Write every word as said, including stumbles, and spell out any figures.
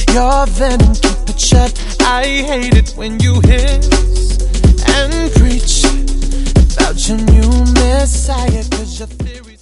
your venom, keep it shut. I hate it when you hiss and preach about your new messiah, 'cause your theories